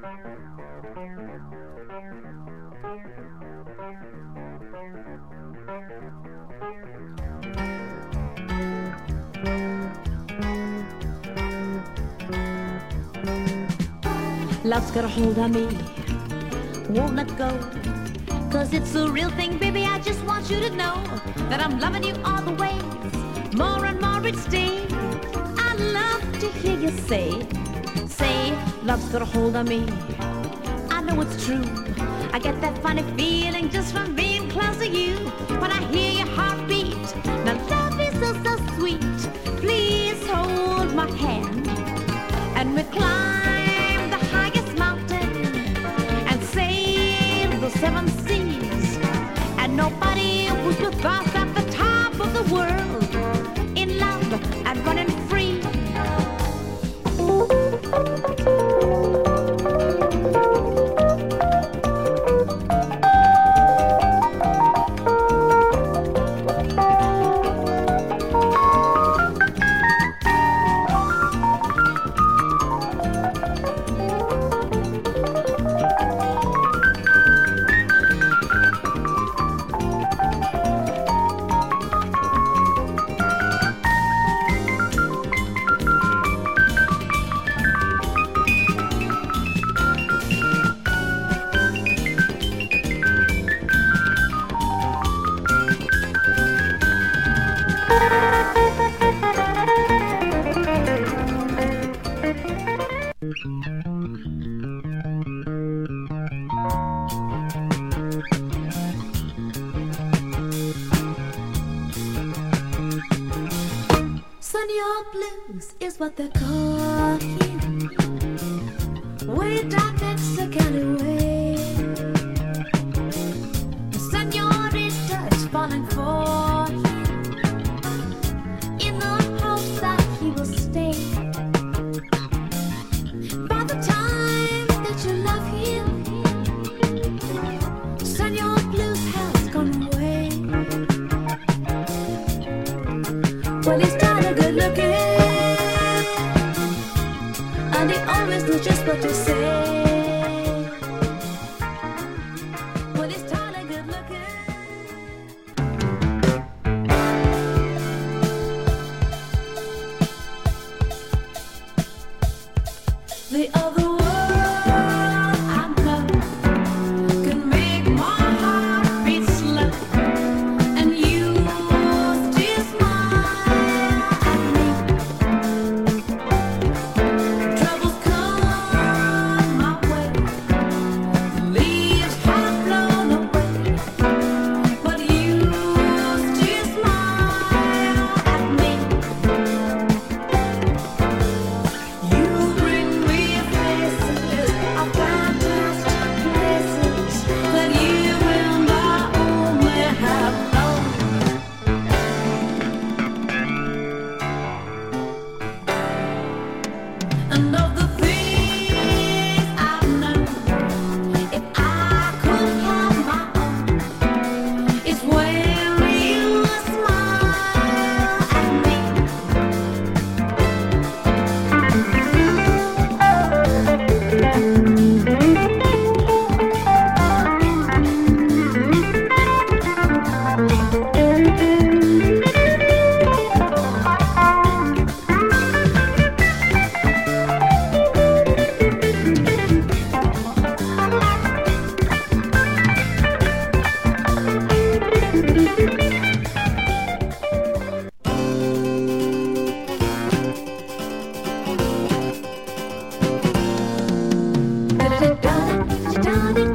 Love's got a hold on me, won't let go. 'Cause it's a real thing, baby, I just want you to know that I'm loving you all the ways, more and more each day. I love to hear you say, love's got a hold on me. I know it's true, I get that funny feeling just from being close to you. When I hear your heartbeat, now love is so, so sweet. Please hold my hand, and we climb the highest mountain and sail the seven seas. And nobody was with us at the top of the world, in love and running free. Senor Blues is what they're calling, way down Mexican way. Senorita is falling for him, in the hopes that he will stay. By the time that you love him, Senor Blues has gone away. Well, he's kind of good looking, and he always knows just what to say. Well, he's kind of good looking. The other world I know can make my heart beat slow, and you still smile at me. Troubles come my way, leaves have blown away, but you still smile at me. You bring me places, of fantastic places that you and I only have known. And of the things I've known, if I could have my own, it's when you smile at me. Da da da da da da.